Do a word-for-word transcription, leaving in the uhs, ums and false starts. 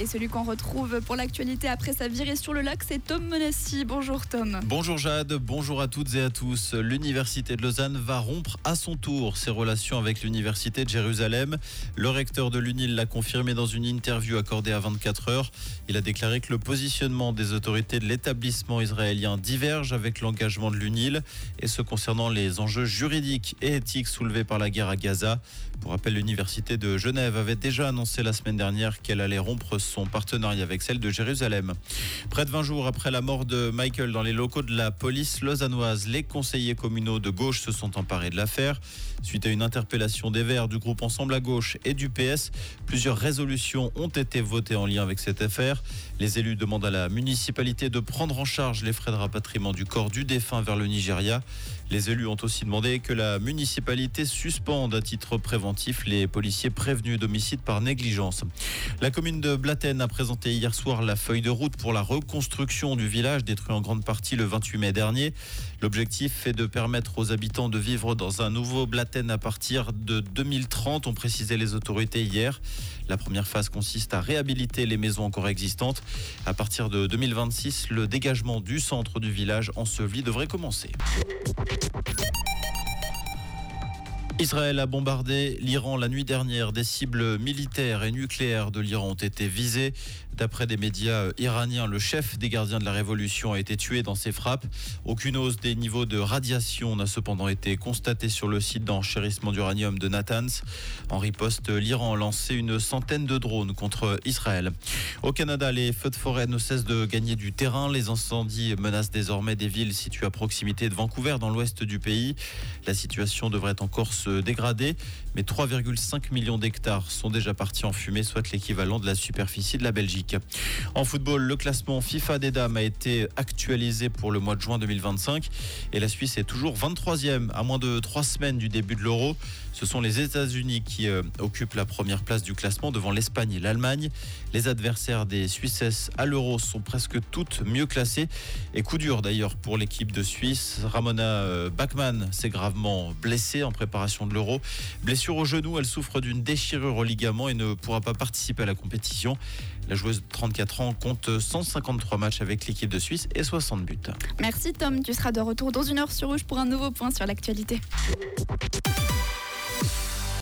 Et celui qu'on retrouve pour l'actualité après sa virée sur le lac, c'est Tom Monassi. Bonjour Tom. Bonjour Jade, bonjour à toutes et à tous. L'Université de Lausanne va rompre à son tour ses relations avec l'Université de Jérusalem. Le recteur de l'U N I L l'a confirmé dans une interview accordée à vingt-quatre heures. Il a déclaré que le positionnement des autorités de l'établissement israélien diverge avec l'engagement de l'U N I L, et ce concernant les enjeux juridiques et éthiques soulevés par la guerre à Gaza. Pour rappel, l'Université de Genève avait déjà annoncé la semaine dernière qu'elle allait rompre son partenariat avec celle de Jérusalem. Près de vingt jours après la mort de Michael dans les locaux de la police lausannoise, les conseillers communaux de gauche se sont emparés de l'affaire. Suite à une interpellation des Verts, du groupe Ensemble à gauche et du P S, plusieurs résolutions ont été votées en lien avec cette affaire. Les élus demandent à la municipalité de prendre en charge les frais de rapatriement du corps du défunt vers le Nigeria. Les élus ont aussi demandé que la municipalité suspende à titre préventif les policiers prévenus d'homicide par négligence. La commune de Blatten a présenté hier soir la feuille de route pour la reconstruction du village détruit en grande partie le vingt-huit mai dernier. L'objectif est de permettre aux habitants de vivre dans un nouveau Blatten à partir de deux mille trente, ont précisé les autorités hier. La première phase consiste à réhabiliter les maisons encore existantes. À partir de deux mille vingt-six, le dégagement du centre du village enseveli devrait commencer. Israël a bombardé l'Iran la nuit dernière. Des cibles militaires et nucléaires de l'Iran ont été visées. D'après des médias iraniens, le chef des gardiens de la révolution a été tué dans ces frappes. Aucune hausse des niveaux de radiation n'a cependant été constatée sur le site d'enchérissement d'uranium de Natanz. En riposte, l'Iran a lancé une centaine de drones contre Israël. Au Canada, les feux de forêt ne cessent de gagner du terrain. Les incendies menacent désormais des villes situées à proximité de Vancouver, dans l'ouest du pays. La situation devrait encore se dégrader, mais trois virgule cinq millions d'hectares sont déjà partis en fumée, soit l'équivalent de la superficie de la Belgique. En football, le classement FIFA des dames a été actualisé pour le mois de juin deux mille vingt-cinq et la Suisse est toujours vingt-troisième à moins de trois semaines du début de l'Euro. Ce sont les États-Unis qui euh, occupent la première place du classement devant l'Espagne et l'Allemagne. Les adversaires des Suisses à l'Euro sont presque toutes mieux classées et coup dur d'ailleurs pour l'équipe de Suisse. Ramona euh, Bachmann s'est gravement blessée en préparation de l'Euro. Blessure au genou, elle souffre d'une déchirure au ligament et ne pourra pas participer à la compétition. La joueuse de trente-quatre ans compte cent cinquante-trois matchs avec l'équipe de Suisse et soixante buts. Merci Tom, tu seras de retour dans une heure sur Rouge pour un nouveau point sur l'actualité.